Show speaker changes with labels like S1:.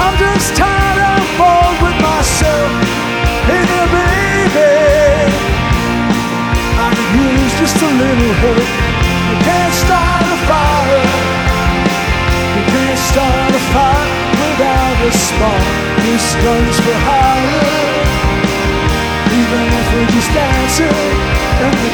S1: I'm just tired and bored with myself. Hey there, baby, I could use just a little help. You can't start a fire. You can't start a fire without a spark. This gun's for hire. Even if we're just dancing in